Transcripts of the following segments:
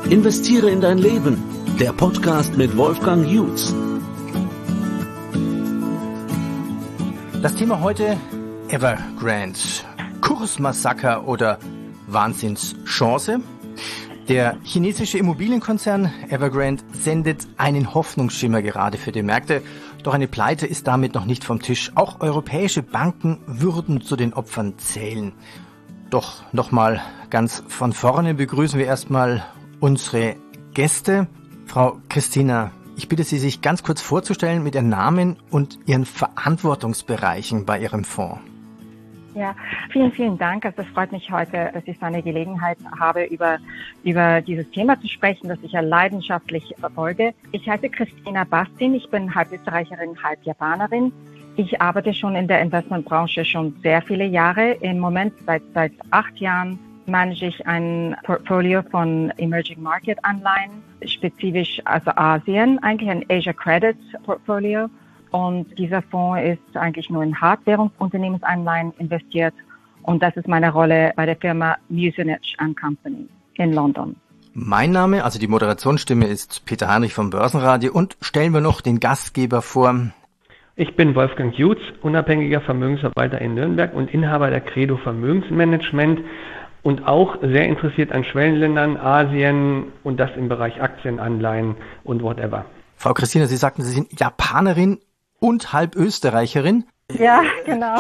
Investiere in dein Leben. Der Podcast mit Wolfgang Jutz. Das Thema heute: Evergrande. Kursmassaker oder Wahnsinnschance? Der chinesische Immobilienkonzern Evergrande sendet einen Hoffnungsschimmer gerade für die Märkte. Doch eine Pleite ist damit noch nicht vom Tisch. Auch europäische Banken würden zu den Opfern zählen. Doch nochmal ganz von vorne begrüßen wir erstmal unsere Gäste. Frau Christina, ich bitte Sie, sich ganz kurz vorzustellen mit Ihrem Namen und Ihren Verantwortungsbereichen bei Ihrem Fonds. Ja, vielen Dank. Also es freut mich heute, dass ich so eine Gelegenheit habe, über dieses Thema zu sprechen, das ich ja leidenschaftlich verfolge. Ich heiße Christina Bastin. Ich bin halb Österreicherin, halb Japanerin. Ich arbeite schon in der Investmentbranche schon sehr viele Jahre. Im Moment seit 8 Jahren manage ich ein Portfolio von Emerging Market Anleihen, spezifisch also Asien, eigentlich ein Asia Credit Portfolio. Und dieser Fonds ist eigentlich nur in Hartwährungsunternehmensanleihen investiert. Und das ist meine Rolle bei der Firma Muzinich & Company in London. Mein Name, also die Moderationsstimme, ist Peter Heinrich vom Börsenradio. Und stellen wir noch den Gastgeber vor. Ich bin Wolfgang Jutz, unabhängiger Vermögensverwalter in Nürnberg und Inhaber der Credo Vermögensmanagement und auch sehr interessiert an Schwellenländern, Asien und das im Bereich Aktien, Anleihen und whatever. Frau Christina, Sie sagten, Sie sind Japanerin und halb Österreicherin. Ja, genau.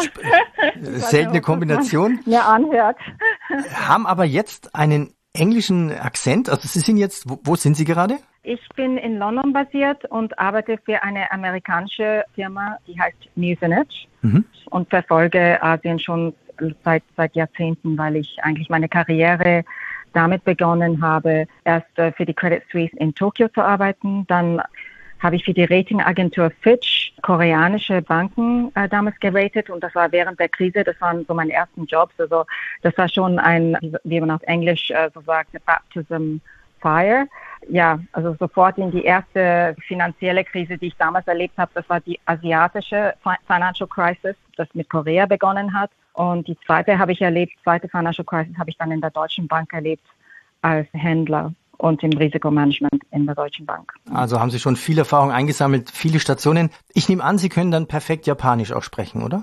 Seltene Kombination. Mir anhört. Haben aber jetzt einen englischen Akzent. Also Sie sind jetzt, wo sind Sie gerade? Ich bin in London basiert und arbeite für eine amerikanische Firma, die heißt Muzinich und verfolge Asien schon seit Jahrzehnten, weil ich eigentlich meine Karriere damit begonnen habe, erst für die Credit Suisse in Tokio zu arbeiten. Dann habe ich für die Ratingagentur Fitch koreanische Banken damals geratet und das war während der Krise. Das waren so meine ersten Jobs. Also das war schon ein, wie man auf Englisch so sagt, Baptism Fire. Ja, also sofort in die erste finanzielle Krise, die ich damals erlebt habe, das war die asiatische Financial Crisis, das mit Korea begonnen hat. Und die zweite Financial Crisis habe ich dann in der Deutschen Bank erlebt als Händler und im Risikomanagement in der Deutschen Bank. Also haben Sie schon viel Erfahrung eingesammelt, viele Stationen. Ich nehme an, Sie können dann perfekt Japanisch auch sprechen, oder?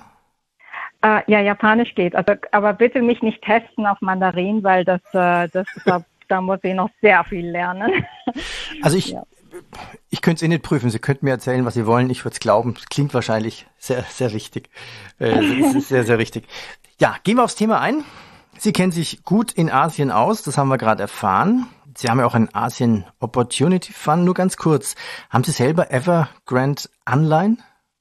Ja, Japanisch geht. Also, aber bitte mich nicht testen auf Mandarin, weil da muss ich noch sehr viel lernen. Also ich könnte es nicht prüfen. Sie könnten mir erzählen, was Sie wollen. Ich würde es glauben. Es klingt wahrscheinlich sehr, sehr richtig. Es ist sehr, sehr richtig. Ja, gehen wir aufs Thema ein. Sie kennen sich gut in Asien aus. Das haben wir gerade erfahren. Sie haben ja auch einen Asien Opportunity Fund. Nur ganz kurz. Haben Sie selber Evergrande Anleihen?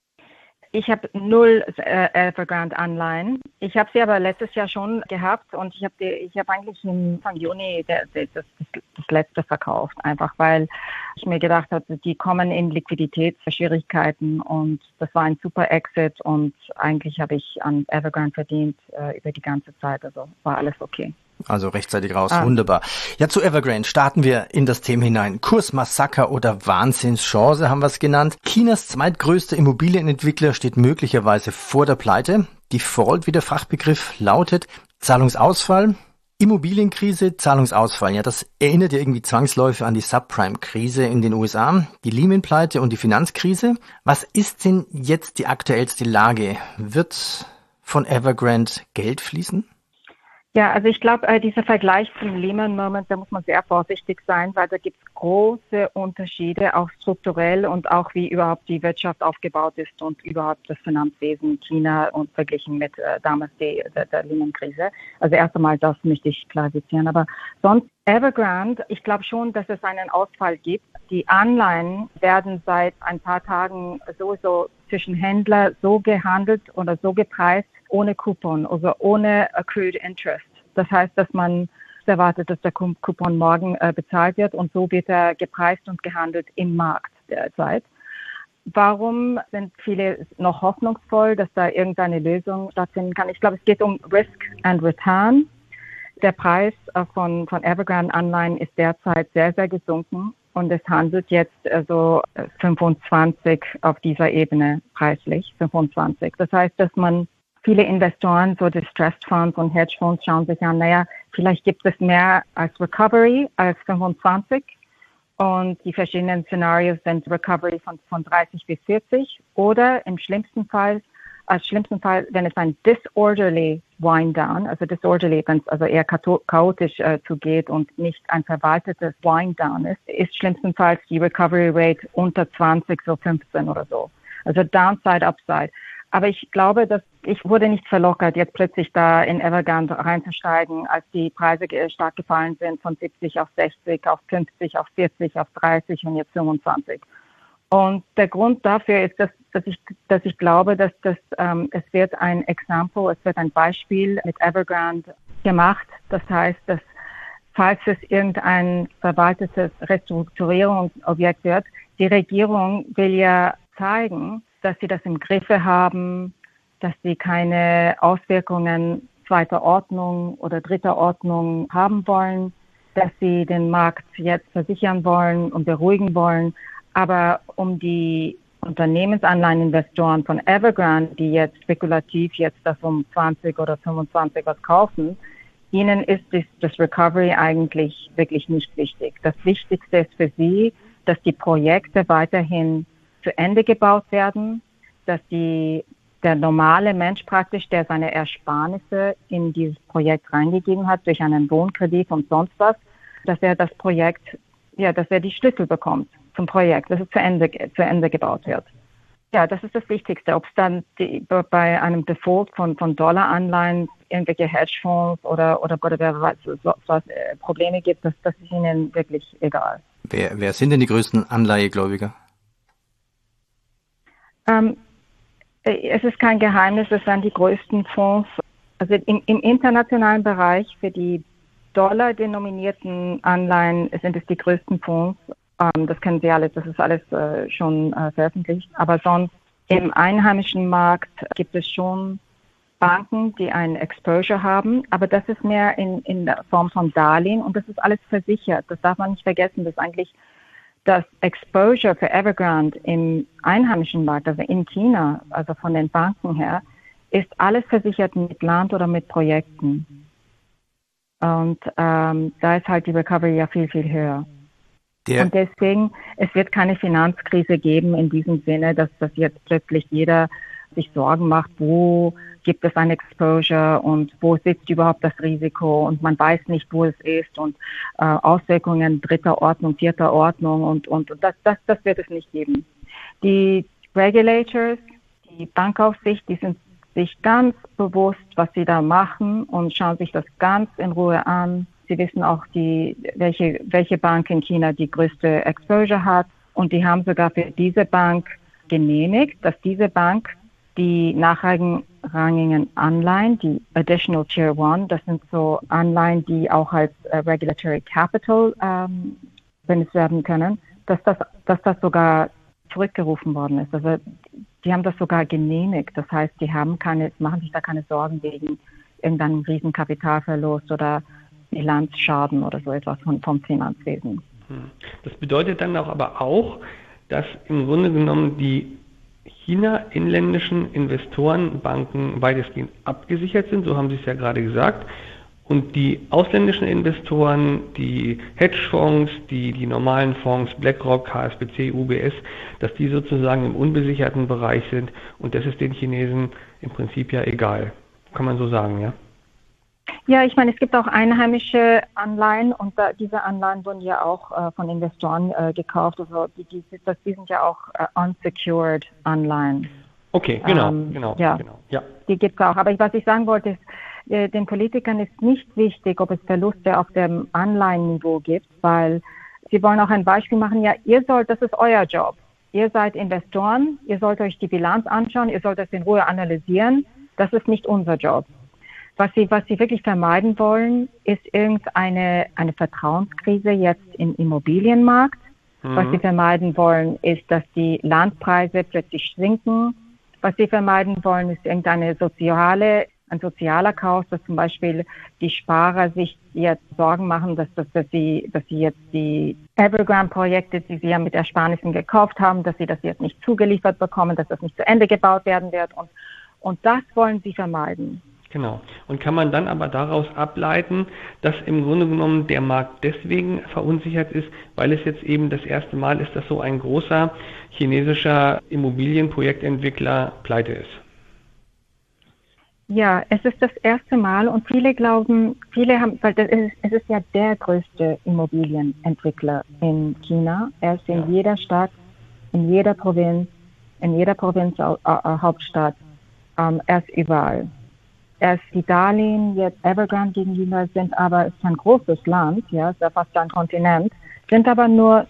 Ich habe 0 Evergrande Anleihen. Ich habe sie aber letztes Jahr schon gehabt und ich habe eigentlich im Anfang Juni das letzte verkauft, einfach weil ich mir gedacht habe, die kommen in Liquiditätsschwierigkeiten und das war ein super Exit und eigentlich habe ich an Evergrande verdient über die ganze Zeit, also war alles okay. Also rechtzeitig raus, wunderbar. Ja, zu Evergrande starten wir in das Thema hinein. Kursmassaker oder Wahnsinnschance haben wir es genannt. Chinas zweitgrößter Immobilienentwickler steht möglicherweise vor der Pleite. Default, wie der Fachbegriff lautet. Zahlungsausfall, Immobilienkrise, Zahlungsausfall. Ja, das erinnert ja irgendwie zwangsläufig an die Subprime-Krise in den USA, die Lehman-Pleite und die Finanzkrise. Was ist denn jetzt die aktuellste Lage? Wird von Evergrande Geld fließen? Ja, also ich glaube, dieser Vergleich zum Lehman-Moment, da muss man sehr vorsichtig sein, weil da gibt es große Unterschiede, auch strukturell und auch wie überhaupt die Wirtschaft aufgebaut ist und überhaupt das Finanzwesen China und verglichen mit damals der Lehman-Krise. Also erst einmal das möchte ich klarifizieren. Aber sonst Evergrande, ich glaube schon, dass es einen Ausfall gibt. Die Anleihen werden seit ein paar Tagen sowieso zwischen Händler so gehandelt oder so gepreist, ohne Coupon, also ohne Accrued Interest. Das heißt, dass man erwartet, dass der Coupon morgen bezahlt wird und so wird er gepreist und gehandelt im Markt derzeit. Warum sind viele noch hoffnungsvoll, dass da irgendeine Lösung stattfinden kann? Ich glaube, es geht um Risk and Return. Der Preis von Evergrande Anleihen ist derzeit sehr, sehr gesunken und es handelt jetzt also 25 auf dieser Ebene preislich, 25. Das heißt, dass man viele Investoren, so Distressed Funds und Hedgefonds schauen sich an, naja, Vielleicht gibt es mehr als Recovery, als 25. Und die verschiedenen Szenarios sind Recovery von 30 bis 40 oder im schlimmsten Fall, wenn es ein disorderly wind down, also disorderly, wenn es also eher chaotisch zugeht und nicht ein verwaltetes wind down ist schlimmstenfalls die Recovery Rate unter 20, so 15 oder so. Also Downside, Upside. Aber ich glaube, dass ich wurde nicht verlockert, jetzt plötzlich da in Evergrande reinzusteigen, als die Preise stark gefallen sind von 70 auf 60, auf 50, auf 40, auf 30 und jetzt 25. Und der Grund dafür ist, dass ich glaube, dass es wird ein Beispiel mit Evergrande gemacht. Das heißt, dass falls es irgendein verwaltetes Restrukturierungsobjekt wird, die Regierung will ja zeigen, dass sie das im Griffe haben, dass sie keine Auswirkungen zweiter Ordnung oder dritter Ordnung haben wollen, dass sie den Markt jetzt versichern wollen und beruhigen wollen. Aber um die Unternehmensanleiheninvestoren von Evergrande, die jetzt spekulativ jetzt das um 20 oder 25 was kaufen, ihnen ist das Recovery eigentlich wirklich nicht wichtig. Das Wichtigste ist für sie, dass die Projekte weiterhin zu Ende gebaut werden, dass der normale Mensch praktisch, der seine Ersparnisse in dieses Projekt reingegeben hat, durch einen Wohnkredit und sonst was, dass er das Projekt, dass er die Schlüssel bekommt zum Projekt, dass es zu Ende gebaut wird. Ja, das ist das Wichtigste. Ob es dann bei einem Default von Dollaranleihen irgendwelche Hedgefonds oder was Probleme gibt, das ist ihnen wirklich egal. Wer sind denn die größten Anleihegläubiger? Es ist kein Geheimnis, es sind die größten Fonds. Also im internationalen Bereich für die dollar-denominierten Anleihen sind es die größten Fonds. Das kennen Sie alles, das ist alles schon veröffentlicht. Aber sonst im einheimischen Markt gibt es schon Banken, die einen Exposure haben, aber das ist mehr in der Form von Darlehen und das ist alles versichert. Das darf man nicht vergessen, dass eigentlich das Exposure für Evergrande im einheimischen Markt, also in China, also von den Banken her, ist alles versichert mit Land oder mit Projekten. Und da ist halt die Recovery ja viel, viel höher. Und deswegen, es wird keine Finanzkrise geben in diesem Sinne, dass jetzt plötzlich jeder sich Sorgen macht, wo gibt es ein Exposure und wo sitzt überhaupt das Risiko und man weiß nicht, wo es ist und Auswirkungen dritter Ordnung, vierter Ordnung und das wird es nicht geben. Die Regulators, die Bankaufsicht, die sind sich ganz bewusst, was sie da machen und schauen sich das ganz in Ruhe an. Sie wissen auch, welche Bank in China die größte Exposure hat und die haben sogar für diese Bank genehmigt, dass diese Bank die nachrangigen Anleihen, die Additional Tier 1, das sind so Anleihen, die auch als Regulatory Capital benutzt werden können, dass das sogar zurückgerufen worden ist. Also die haben das sogar genehmigt. Das heißt, machen sich da keine Sorgen wegen irgendeinem riesen Kapitalverlust oder Bilanzschaden oder so etwas vom Finanzwesen. Das bedeutet dann aber auch, dass im Grunde genommen die China-inländischen Investorenbanken weitestgehend abgesichert sind, so haben Sie es ja gerade gesagt, und die ausländischen Investoren, die Hedgefonds, die normalen Fonds, BlackRock, HSBC, UBS, dass die sozusagen im unbesicherten Bereich sind und das ist den Chinesen im Prinzip ja egal. Kann man so sagen, ja? Ja, ich meine, es gibt auch einheimische Anleihen und diese Anleihen wurden ja auch von Investoren gekauft. Also die sind ja auch unsecured Anleihen. Okay, genau. Ja. Die gibt es auch. Aber was ich sagen wollte, ist, den Politikern ist nicht wichtig, ob es Verluste auf dem Anleihenniveau gibt, weil sie wollen auch ein Beispiel machen. Ja, das ist euer Job. Ihr seid Investoren, ihr sollt euch die Bilanz anschauen, ihr sollt das in Ruhe analysieren. Das ist nicht unser Job. Was sie wirklich vermeiden wollen, ist irgendeine Vertrauenskrise jetzt im Immobilienmarkt. Was sie vermeiden wollen, ist, dass die Landpreise plötzlich sinken. Was sie vermeiden wollen, ist ein sozialer Chaos, dass zum Beispiel die Sparer sich jetzt Sorgen machen, dass sie jetzt die Evergrande-Projekte, die sie ja mit Ersparnissen gekauft haben, dass sie das jetzt nicht zugeliefert bekommen, dass das nicht zu Ende gebaut werden wird. Und das wollen sie vermeiden. Genau. Und kann man dann aber daraus ableiten, dass im Grunde genommen der Markt deswegen verunsichert ist, weil es jetzt eben das erste Mal ist, dass so ein großer chinesischer Immobilienprojektentwickler pleite ist? Ja, es ist das erste Mal und viele glauben, weil es ist ja der größte Immobilienentwickler in China. Er ist in jeder Stadt, in jeder Provinz, Hauptstadt, er ist überall. Die Darlehen jetzt Evergrande gegenüber sind aber, es ist ein großes Land, ja, es ist ja fast ein Kontinent, sind aber nur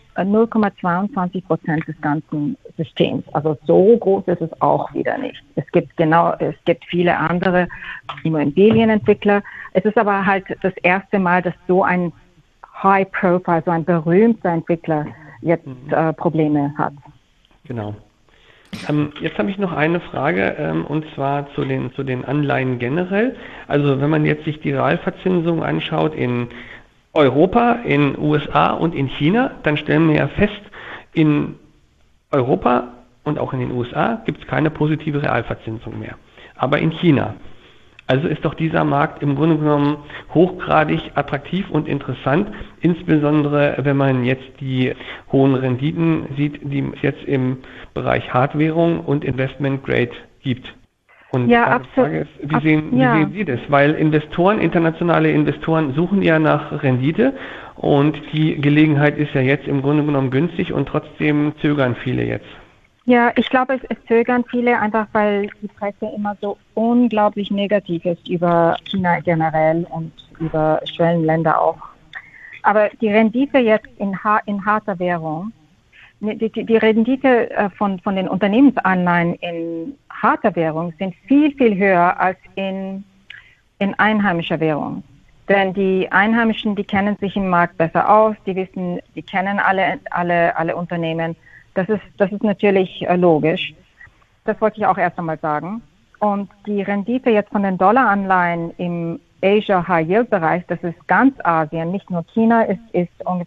0,22% des ganzen Systems. Also so groß ist es auch wieder nicht. Es gibt viele andere Immobilienentwickler. Es ist aber halt das erste Mal, dass so ein High Profile, so ein berühmter Entwickler jetzt Probleme hat. Genau. Jetzt habe ich noch eine Frage, und zwar zu den Anleihen generell. Also wenn man jetzt sich die Realverzinsung anschaut in Europa, in USA und in China, dann stellen wir ja fest, in Europa und auch in den USA gibt es keine positive Realverzinsung mehr. Aber in China. Also ist doch dieser Markt im Grunde genommen hochgradig attraktiv und interessant, insbesondere wenn man jetzt die hohen Renditen sieht, die es jetzt im Bereich Hardwährung und Investment Grade gibt. Und ja, die Frage ist, wie sehen Sie das? Weil internationale Investoren suchen ja nach Rendite und die Gelegenheit ist ja jetzt im Grunde genommen günstig und trotzdem zögern viele jetzt. Ja, ich glaube, es zögern viele einfach, weil die Presse immer so unglaublich negativ ist über China generell und über Schwellenländer auch. Aber die Rendite jetzt in harter Währung, die Rendite von den Unternehmensanleihen in harter Währung sind viel, viel höher als in einheimischer Währung. Denn die Einheimischen, die kennen sich im Markt besser aus, die kennen alle Unternehmen. Das ist natürlich logisch. Das wollte ich auch erst einmal sagen. Und die Rendite jetzt von den Dollaranleihen im Asia High Yield Bereich, das ist ganz Asien, nicht nur China, ist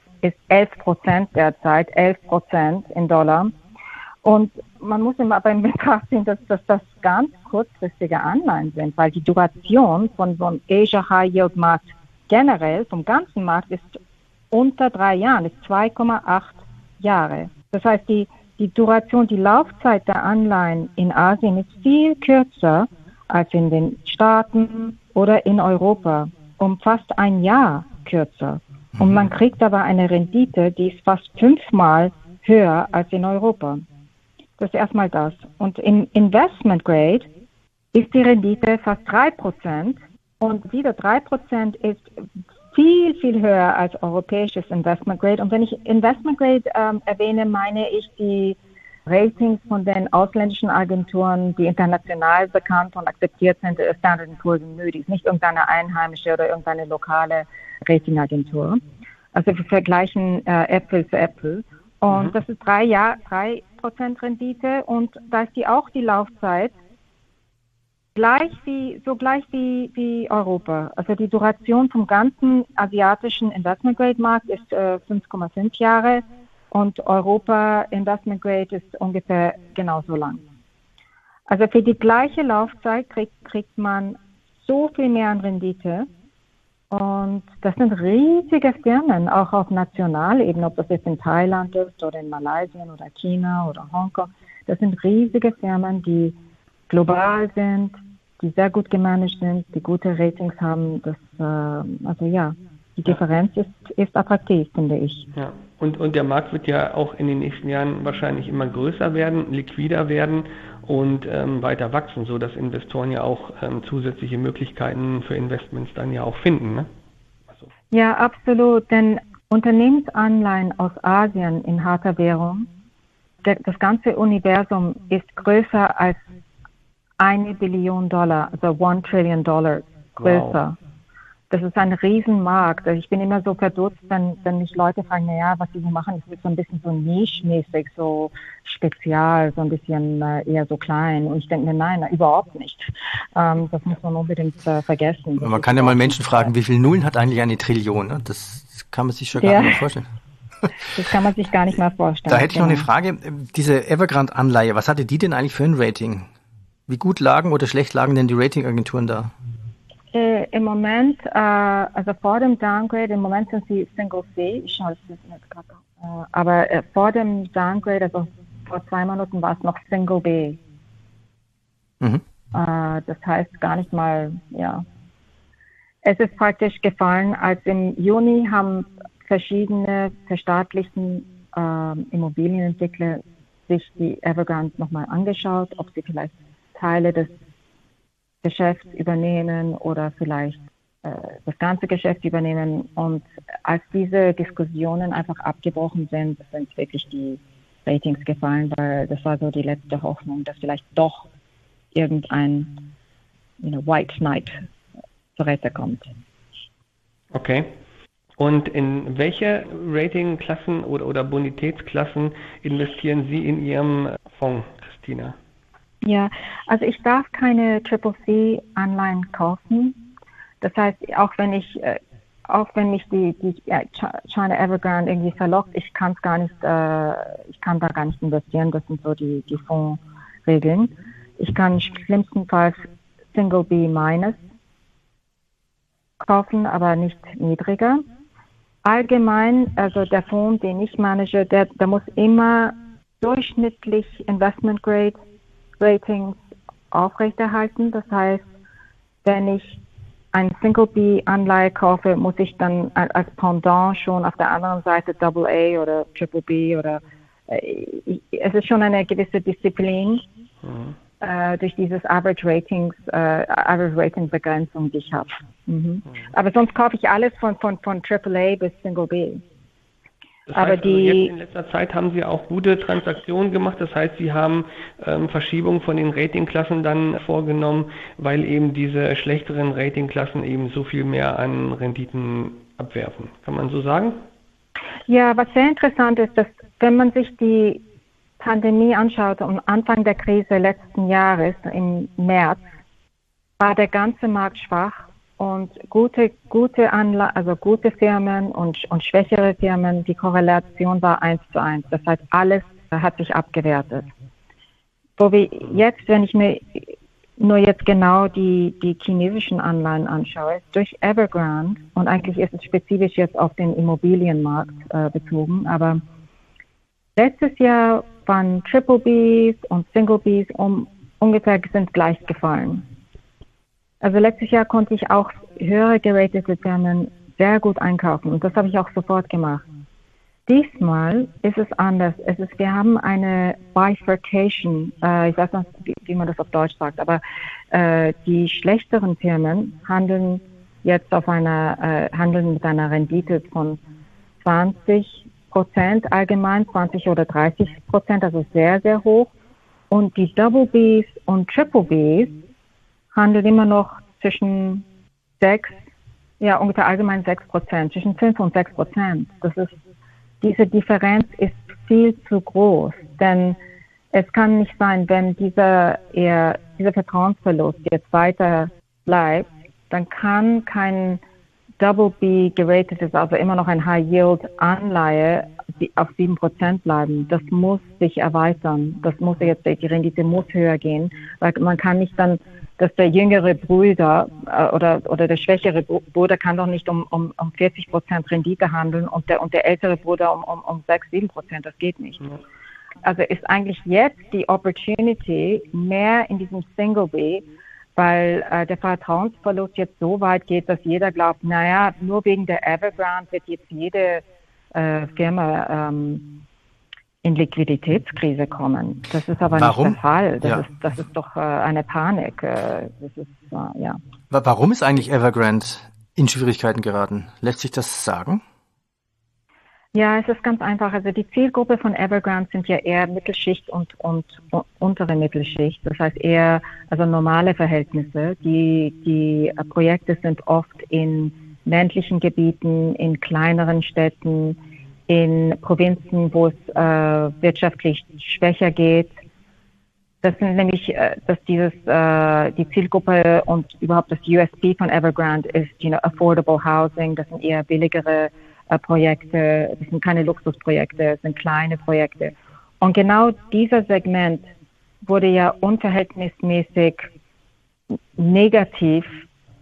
11% derzeit, 11% in Dollar. Und man muss immer aber in Betracht ziehen, dass das ganz kurzfristige Anleihen sind, weil die Duration von so einem Asia High Yield Markt generell, vom ganzen Markt, ist unter 3 Jahren, ist 2,8 Jahre. Das heißt, die Duration, die Laufzeit der Anleihen in Asien ist viel kürzer als in den Staaten oder in Europa, um fast 1 Jahr kürzer. Und man kriegt aber eine Rendite, die ist fast 5-mal höher als in Europa. Das ist erstmal das. Und im Investment Grade ist die Rendite fast 3% und wieder 3% ist viel, viel höher als europäisches Investment Grade. Und wenn ich Investment Grade erwähne, meine ich die Ratings von den ausländischen Agenturen, die international bekannt und akzeptiert sind, Standard & Poor's und Moody's, nicht irgendeine einheimische oder irgendeine lokale Ratingagentur. Also wir vergleichen Äpfel zu Äpfel. Und das ist 3% Rendite und da ist auch die Laufzeit gleich wie Europa. Also die Duration vom ganzen asiatischen Investment Grade Markt ist 5,5 Jahre und Europa Investment Grade ist ungefähr genauso lang. Also für die gleiche Laufzeit kriegt man so viel mehr an Rendite. Und das sind riesige Firmen, auch auf Nationalebene, ob das jetzt in Thailand ist oder in Malaysia oder China oder Hongkong. Das sind riesige Firmen, die global sind, die sehr gut gemanagt sind, die gute Ratings haben. Die Differenz ist attraktiv, finde ich. Ja. Und der Markt wird ja auch in den nächsten Jahren wahrscheinlich immer größer werden, liquider werden und weiter wachsen, sodass Investoren ja auch zusätzliche Möglichkeiten für Investments dann ja auch finden. Ne? Also. Ja, absolut. Denn Unternehmensanleihen aus Asien in harter Währung, das ganze Universum ist größer als $1 Billion, also $1 Trillion größer. Wow. Das ist ein Riesenmarkt. Ich bin immer so verdutzt, wenn mich Leute fragen, naja, was sie so machen, das ist so ein bisschen so niche-mäßig, so spezial, so ein bisschen eher so klein. Und ich denke mir, nein, überhaupt nicht. Das muss man unbedingt vergessen. Man kann ja mal Menschen fragen, wie viele Nullen hat eigentlich eine Trillion? Ne? Das kann man sich schon gar nicht mehr vorstellen. Das kann man sich gar nicht mehr vorstellen. Da hätte ich noch eine Frage. Diese Evergrande-Anleihe, was hatte die denn eigentlich für ein Rating? Wie gut lagen oder schlecht lagen denn die Ratingagenturen da? Im Moment, also vor dem Downgrade, im Moment sind sie Single C, ich schaue das jetzt gerade aber vor dem Downgrade, also vor 2 Monaten war es noch Single B. Mhm. Das heißt gar nicht mal, ja. Es ist praktisch gefallen, als im Juni haben verschiedene verstaatlichten Immobilienentwickler sich die Evergrande nochmal angeschaut, ob sie vielleicht Teile des Geschäfts übernehmen oder vielleicht das ganze Geschäft übernehmen. Und als diese Diskussionen einfach abgebrochen sind wirklich die Ratings gefallen, weil das war so die letzte Hoffnung, dass vielleicht doch irgendein White Knight zur Rette kommt. Okay. Und in welche Ratingklassen oder Bonitätsklassen investieren Sie in Ihrem Fonds, Christina? Ja, also ich darf keine CCC-Anleihen kaufen. Das heißt, auch wenn mich die China Evergrande irgendwie verlockt, ich kann da gar nicht investieren. Das sind so die Fondsregeln. Ich kann schlimmstenfalls Single B minus kaufen, aber nicht niedriger. Allgemein, also der Fonds, den ich manage, der muss immer durchschnittlich Investment Grade Ratings aufrechterhalten. Das heißt, wenn ich ein Single B Anleihe kaufe, muss ich dann als Pendant schon auf der anderen Seite AA oder Triple B oder es ist schon eine gewisse Disziplin durch dieses Average Rating Begrenzung, die ich habe. Aber sonst kaufe ich alles von AAA bis Single B. Das heißt, jetzt in letzter Zeit haben Sie auch gute Transaktionen gemacht. Das heißt, Sie haben Verschiebungen von den Ratingklassen dann vorgenommen, weil eben diese schlechteren Ratingklassen eben so viel mehr an Renditen abwerfen. Kann man so sagen? Ja, was sehr interessant ist, dass wenn man sich die Pandemie anschaut, am Anfang der Krise letzten Jahres, im März, war der ganze Markt schwach. Und gute Firmen und schwächere Firmen, die Korrelation war 1:1. Das heißt, alles hat sich abgewertet. Wo wir jetzt, wenn ich mir nur jetzt genau die chinesischen Anleihen anschaue, durch Evergrande, und eigentlich ist es spezifisch jetzt auf den Immobilienmarkt bezogen, aber letztes Jahr waren Triple Bs und Single Bs ungefähr sind gleich gefallen. Also letztes Jahr konnte ich auch höhere geratete Firmen sehr gut einkaufen und das habe ich auch sofort gemacht. Diesmal ist es anders. Wir haben eine Bifurcation, ich weiß nicht, wie man das auf Deutsch sagt, aber die schlechteren Firmen handeln jetzt handeln mit einer Rendite von 20% allgemein, 20 oder 30%, also sehr, sehr hoch. Und die Double Bs und Triple Bs handelt immer noch zwischen 6, ja ungefähr allgemein 6%, zwischen 5 und 6%. Diese Differenz ist viel zu groß, denn es kann nicht sein, wenn dieser Vertrauensverlust jetzt weiter bleibt, dann kann kein Double B geratetes, also immer noch ein High Yield Anleihe auf 7% bleiben. Das muss sich erweitern. Die Rendite muss höher gehen, weil man kann nicht dann, dass der jüngere Bruder oder der schwächere Bruder kann doch nicht um 40% Rendite handeln und der ältere Bruder um 6-7%. Das geht nicht. Also ist eigentlich jetzt die Opportunity mehr in diesem Single B, weil der Vertrauensverlust jetzt so weit geht, dass jeder glaubt, naja, nur wegen der Evergrande wird jetzt jede Firma in Liquiditätskrise kommen. Das ist aber Warum? Nicht der Fall. Das ist doch eine Panik. Ja. Warum ist eigentlich Evergrande in Schwierigkeiten geraten? Lässt sich das sagen? Ja, es ist ganz einfach. Also die Zielgruppe von Evergrande sind ja eher Mittelschicht und untere Mittelschicht. Das heißt eher normale Verhältnisse. Die Projekte sind oft in ländlichen Gebieten, in kleineren Städten, in Provinzen, wo es wirtschaftlich schwächer geht. Das sind nämlich, die Zielgruppe und überhaupt das USP von Evergrande ist, affordable housing. Das sind eher billigere Projekte. Das sind keine Luxusprojekte, das sind kleine Projekte. Und genau dieser Segment wurde ja unverhältnismäßig negativ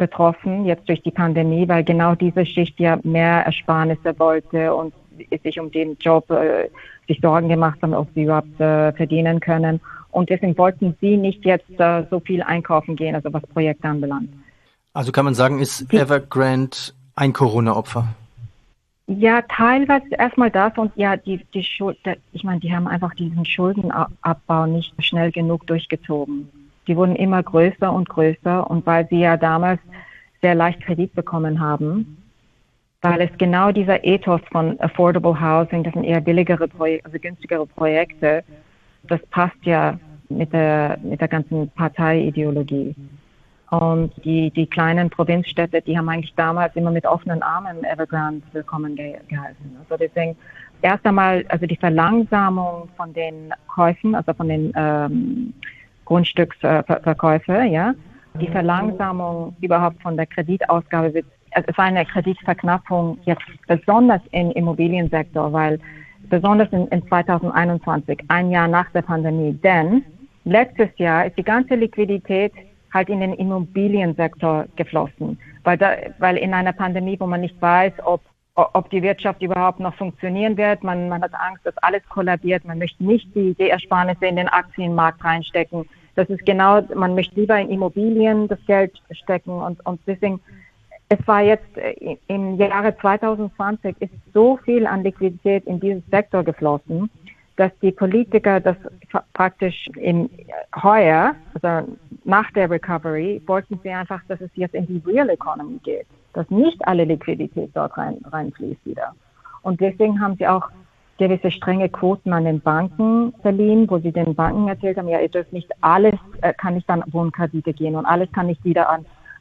betroffen, jetzt durch die Pandemie, weil genau diese Schicht ja mehr Ersparnisse wollte und sich um den Job sich Sorgen gemacht haben, ob sie überhaupt verdienen können. Und deswegen wollten sie nicht jetzt so viel einkaufen gehen, also was Projekte anbelangt. Also kann man sagen, ist Evergrande ein Corona-Opfer? Ja, teilweise erstmal das und ja, die Schuld, ich meine, die haben einfach diesen Schuldenabbau nicht schnell genug durchgezogen. Die wurden immer größer und größer und weil sie ja damals sehr leicht Kredit bekommen haben, weil es genau dieser Ethos von Affordable Housing, das sind eher billigere Projekte, also günstigere Projekte, das passt ja mit der ganzen Parteiideologie. Und die kleinen Provinzstädte, die haben eigentlich damals immer mit offenen Armen Evergrande willkommen geheißen. Also deswegen erst einmal, also die Verlangsamung von den Käufen, also von den Grundstücksverkäufe, ja, die Verlangsamung überhaupt von der Kreditausgabe wird, also es war eine Kreditverknappung jetzt besonders im Immobiliensektor, weil besonders in 2021, ein Jahr nach der Pandemie, denn letztes Jahr ist die ganze Liquidität halt in den Immobiliensektor geflossen, weil in einer Pandemie, wo man nicht weiß, ob die Wirtschaft überhaupt noch funktionieren wird, man hat Angst, dass alles kollabiert, man möchte nicht die Ersparnisse in den Aktienmarkt reinstecken. Das ist genau, man möchte lieber in Immobilien das Geld stecken und deswegen, es war jetzt im Jahre 2020 ist so viel an Liquidität in diesen Sektor geflossen, dass die Politiker das praktisch im heuer, also nach der Recovery, wollten sie einfach, dass es jetzt in die Real Economy geht, dass nicht alle Liquidität dort reinfließt wieder. Und deswegen haben sie auch gewisse strenge Quoten an den Banken verliehen, wo sie den Banken erzählt haben, ja, ihr dürft nicht alles, kann nicht an Wohnkredite gehen und alles kann nicht wieder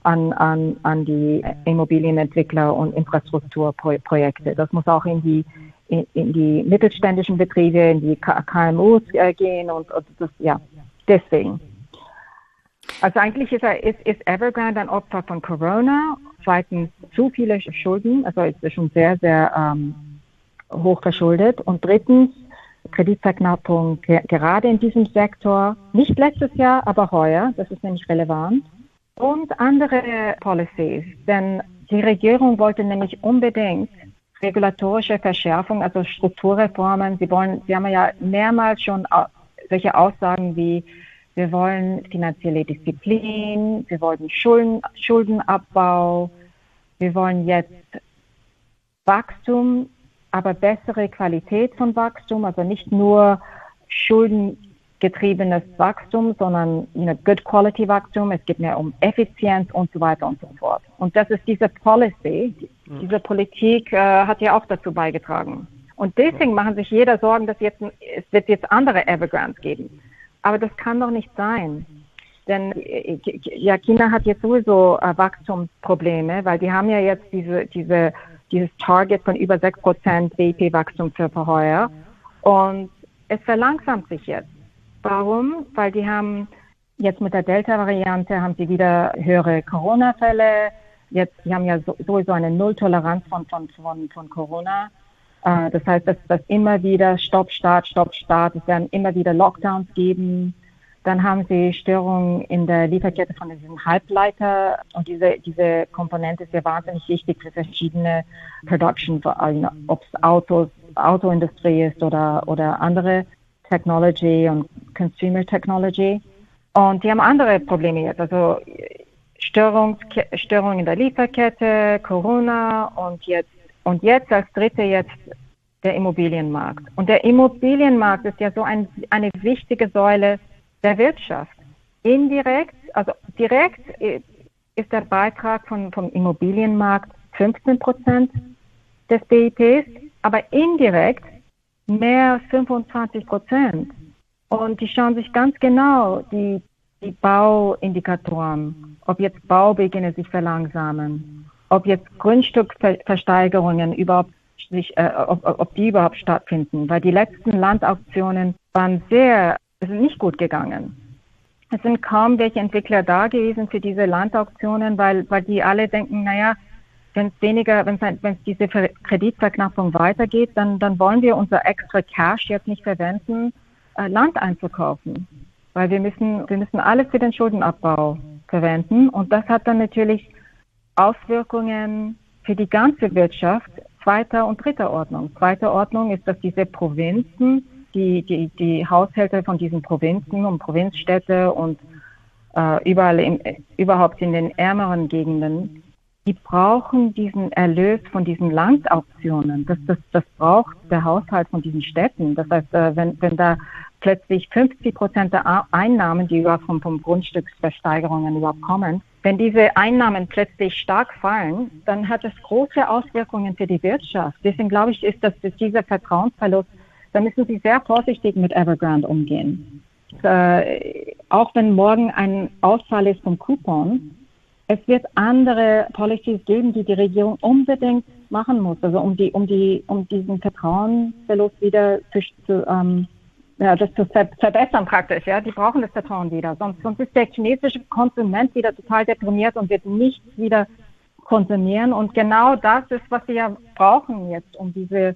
an die Immobilienentwickler und Infrastrukturprojekte. Das muss auch in die mittelständischen Betriebe, in die KMUs gehen und das, ja, deswegen. Also eigentlich ist Evergrande ein Opfer von Corona, zweitens zu viele Schulden, also ist es schon sehr, sehr hoch verschuldet und drittens Kreditverknappung gerade in diesem Sektor, nicht letztes Jahr, aber heuer, das ist nämlich relevant und andere Policies, denn die Regierung wollte nämlich unbedingt regulatorische Verschärfung, also Strukturreformen. Sie haben ja mehrmals schon solche Aussagen wie, wir wollen finanzielle Disziplin, wir wollen Schuldenabbau, wir wollen jetzt Wachstum, aber bessere Qualität von Wachstum, also nicht nur schuldengetriebenes Wachstum, sondern good quality Wachstum. Es geht mehr um Effizienz und so weiter und so fort. Und das ist diese Policy, diese Politik hat ja auch dazu beigetragen. Und deswegen machen sich jeder Sorgen, dass es wird jetzt andere Evergrandes geben. Aber das kann doch nicht sein. Denn ja, China hat jetzt sowieso Wachstumsprobleme, weil die haben ja jetzt dieses Target von über 6% BIP-Wachstum für heuer. Und es verlangsamt sich jetzt. Warum? Weil die haben jetzt mit der Delta-Variante haben sie wieder höhere Corona-Fälle. Die haben ja sowieso eine Nulltoleranz von Corona. Das heißt, dass immer wieder Stopp, Start. Es werden immer wieder Lockdowns geben. Dann haben sie Störungen in der Lieferkette von diesen Halbleiter. Und diese Komponente ist ja wahnsinnig wichtig für verschiedene Production, ob es Autoindustrie ist oder andere Technology und Consumer Technology. Und die haben andere Probleme jetzt. Also Störung in der Lieferkette, Corona und jetzt als dritte jetzt der Immobilienmarkt. Und der Immobilienmarkt ist ja so eine wichtige Säule der Wirtschaft. Indirekt, also direkt ist der Beitrag vom Immobilienmarkt 15% des BIPs, aber indirekt mehr als 25%. Und die schauen sich ganz genau die Bauindikatoren, ob jetzt Baubeginne sich verlangsamen, ob jetzt Grundstückversteigerungen überhaupt ob die überhaupt stattfinden, weil die letzten Landauktionen sind nicht gut gegangen. Es sind kaum welche Entwickler da gewesen für diese Landauktionen, weil die alle denken, naja, wenn es diese Kreditverknappung weitergeht, dann wollen wir unser extra Cash jetzt nicht verwenden, Land einzukaufen. Weil wir müssen alles für den Schuldenabbau verwenden und das hat dann natürlich Auswirkungen für die ganze Wirtschaft zweiter und dritter Ordnung. Zweiter Ordnung ist, dass diese Provinzen, die Haushalte von diesen Provinzen und Provinzstädte und überhaupt in den ärmeren Gegenden, die brauchen diesen Erlös von diesen Landauktionen. Das braucht der Haushalt von diesen Städten. Das heißt, wenn da plötzlich 50% der Einnahmen, die überhaupt vom Grundstücksversteigerungen überhaupt kommen, wenn diese Einnahmen plötzlich stark fallen, dann hat das große Auswirkungen für die Wirtschaft. Deswegen glaube ich, ist das dieser Vertrauensverlust, da müssen Sie sehr vorsichtig mit Evergrande umgehen. Auch wenn morgen ein Ausfall ist vom Coupon, es wird andere Policies geben, die Regierung unbedingt machen muss, also um diesen Vertrauensverlust wieder das zu verbessern praktisch. Ja, die brauchen das Vertrauen wieder. Sonst ist der chinesische Konsument wieder total deprimiert und wird nichts wieder konsumieren. Und genau das ist, was wir ja brauchen jetzt, um dieses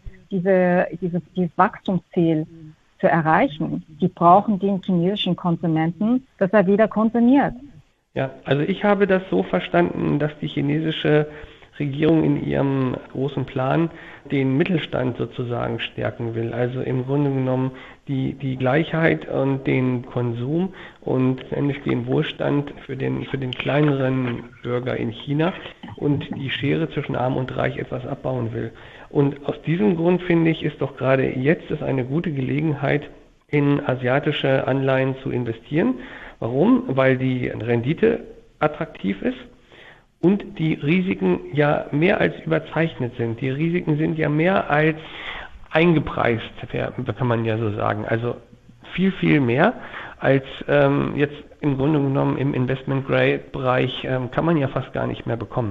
Wachstumsziel zu erreichen. Die brauchen den chinesischen Konsumenten, dass er wieder konsumiert. Ja, also ich habe das so verstanden, dass die chinesische Regierung in ihrem großen Plan den Mittelstand sozusagen stärken will. Also im Grunde genommen die Gleichheit und den Konsum und letztendlich den Wohlstand für den kleineren Bürger in China und die Schere zwischen Arm und Reich etwas abbauen will. Und aus diesem Grund finde ich, ist doch gerade jetzt eine gute Gelegenheit, in asiatische Anleihen zu investieren. Warum? Weil die Rendite attraktiv ist und die Risiken ja mehr als überzeichnet sind. Die Risiken sind ja mehr als eingepreist, kann man ja so sagen. Also viel, viel mehr als jetzt im Grunde genommen im Investment-Grade-Bereich kann man ja fast gar nicht mehr bekommen.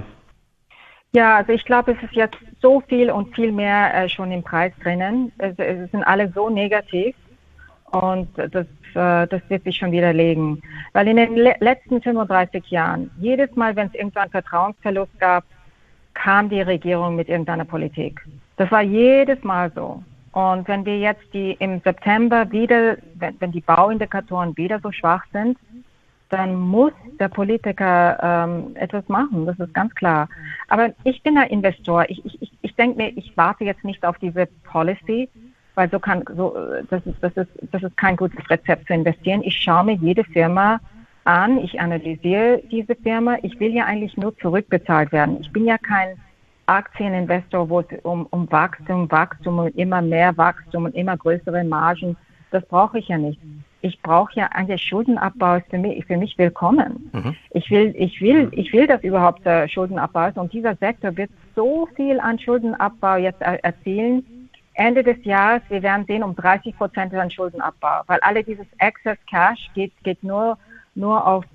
Ja, also ich glaube, es ist jetzt so viel und viel mehr schon im Preis drinnen. Es sind alle so negativ. Und das wird sich schon widerlegen. Weil in den letzten 35 Jahren, jedes Mal, wenn es irgendeinen Vertrauensverlust gab, kam die Regierung mit irgendeiner Politik. Das war jedes Mal so. Und wenn wir jetzt im September wieder, wenn die Bauindikatoren wieder so schwach sind, dann muss der Politiker etwas machen. Das ist ganz klar. Aber ich bin ein Investor. Ich denke mir, ich warte jetzt nicht auf diese Policy, weil das ist kein gutes Rezept zu investieren. Ich schaue mir jede Firma an, ich analysiere diese Firma. Ich will ja eigentlich nur zurückbezahlt werden. Ich bin ja kein Aktieninvestor, wo es um Wachstum und immer mehr Wachstum und immer größere Margen, das brauche ich ja nicht. Ich brauche ja eigentlich Schuldenabbau, ist für mich willkommen. Mhm. Ich will, dass überhaupt Schuldenabbau ist, und dieser Sektor wird so viel an Schuldenabbau jetzt erzielen. Ende des Jahres, wir werden sehen, 30% an Schuldenabbau, weil alle dieses Excess Cash geht nur auf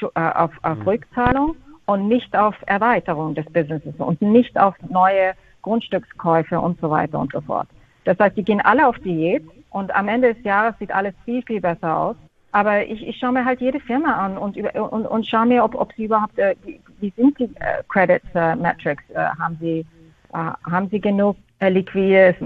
Rückzahlung und nicht auf Erweiterung des Businesses und nicht auf neue Grundstückskäufe und so weiter und so fort. Das heißt, die gehen alle auf Diät und am Ende des Jahres sieht alles viel, viel besser aus. Aber ich schaue mir halt jede Firma an und schaue mir, ob sie überhaupt, wie sind die Credit Metrics, haben sie genug Liquides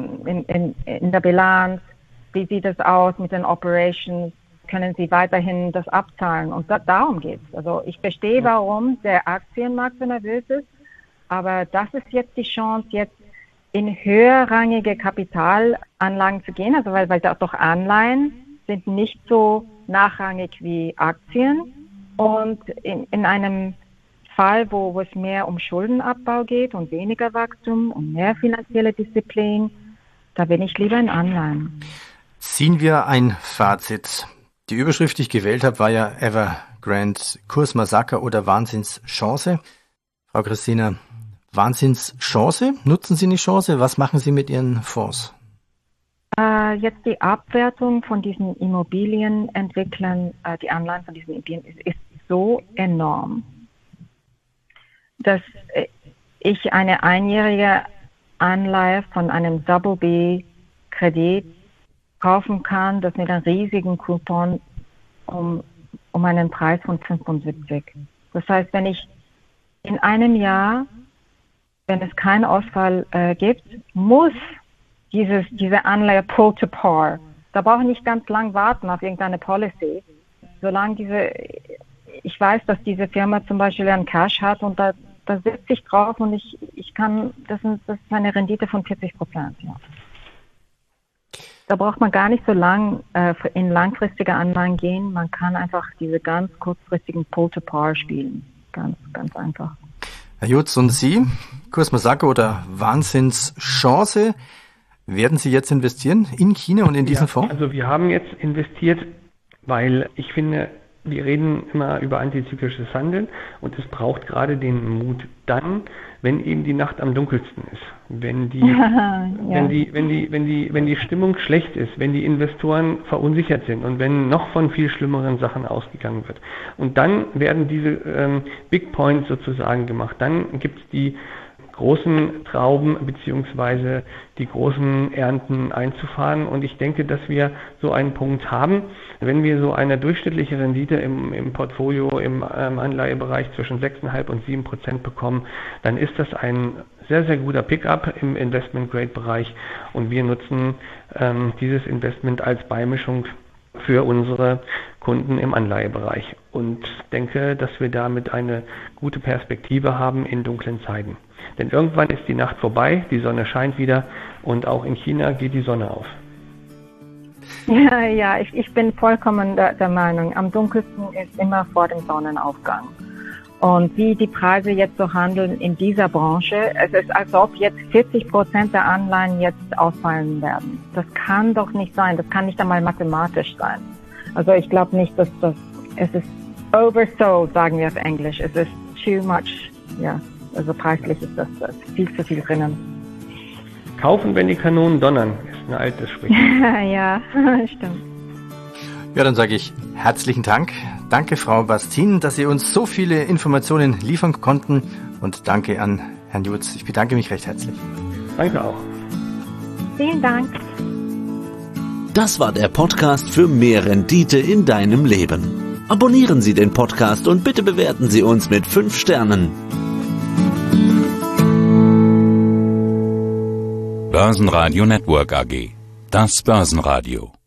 in der Bilanz, wie sieht es aus mit den Operations, können sie weiterhin das abzahlen, und darum geht es. Also ich verstehe, warum der Aktienmarkt so nervös ist, aber das ist jetzt die Chance, jetzt in höherrangige Kapitalanlagen zu gehen, also weil doch Anleihen sind nicht so nachrangig wie Aktien, und in einem Fall, wo es mehr um Schuldenabbau geht und weniger Wachstum und mehr finanzielle Disziplin, da bin ich lieber in Anleihen. Ziehen wir ein Fazit. Die Überschrift, die ich gewählt habe, war ja Evergrande Kursmassaker oder Wahnsinnschance. Frau Christina, Wahnsinnschance? Nutzen Sie eine Chance? Was machen Sie mit Ihren Fonds? Jetzt die Abwertung von diesen Immobilienentwicklern, die Anleihen von diesen Immobilien ist so enorm, dass ich eine einjährige Anleihe von einem Double B Kredit kaufen kann, das mit einem riesigen Coupon um einen Preis von 75. Das heißt, wenn ich in einem Jahr, wenn es keinen Ausfall gibt, muss diese Anleihe pull to par. Da brauche ich nicht ganz lang warten auf irgendeine Policy. Solange ich weiß, dass diese Firma zum Beispiel einen Cash hat und da da sitze ich drauf und ich kann, das ist eine Rendite von 40%, ja. Da braucht man gar nicht so lang in langfristige Anleihen gehen. Man kann einfach diese ganz kurzfristigen Pull-to-Par spielen. Ganz, ganz einfach. Herr Jutz, und Sie, Kurs Massaker oder Wahnsinnschance, werden Sie jetzt investieren in China und in diesen Fonds? Also wir haben jetzt investiert, weil ich finde, wir reden immer über antizyklisches Handeln und es braucht gerade den Mut dann, wenn eben die Nacht am dunkelsten ist, wenn die Stimmung schlecht ist, wenn die Investoren verunsichert sind und wenn noch von viel schlimmeren Sachen ausgegangen wird. Und dann werden diese Big Points sozusagen gemacht. Dann gibt es die großen Trauben beziehungsweise die großen Ernten einzufahren. Und ich denke, dass wir so einen Punkt haben. Wenn wir so eine durchschnittliche Rendite im Portfolio, im Anleihebereich zwischen 6,5 und 7% bekommen, dann ist das ein sehr, sehr guter Pickup im Investment-Grade-Bereich. Und wir nutzen dieses Investment als Beimischung für unsere Kunden im Anleihebereich. Und denke, dass wir damit eine gute Perspektive haben in dunklen Zeiten. Denn irgendwann ist die Nacht vorbei, die Sonne scheint wieder und auch in China geht die Sonne auf. Ja, ich bin vollkommen der Meinung, am dunkelsten ist immer vor dem Sonnenaufgang. Und wie die Preise jetzt so handeln in dieser Branche, es ist, als ob jetzt 40% der Anleihen jetzt ausfallen werden. Das kann doch nicht sein, das kann nicht einmal mathematisch sein. Also ich glaube nicht, dass es ist oversold, sagen wir auf Englisch. Es ist too much, ja. Also preislich ist das viel zu viel drinnen. Kaufen, wenn die Kanonen donnern, ist ein altes Sprichwort. Ja, stimmt. Ja, dann sage ich herzlichen Dank. Danke, Frau Bastin, dass Sie uns so viele Informationen liefern konnten. Und danke an Herrn Jutz. Ich bedanke mich recht herzlich. Danke auch. Vielen Dank. Das war der Podcast für mehr Rendite in deinem Leben. Abonnieren Sie den Podcast und bitte bewerten Sie uns mit 5 Sternen. Börsenradio Network AG. Das Börsenradio.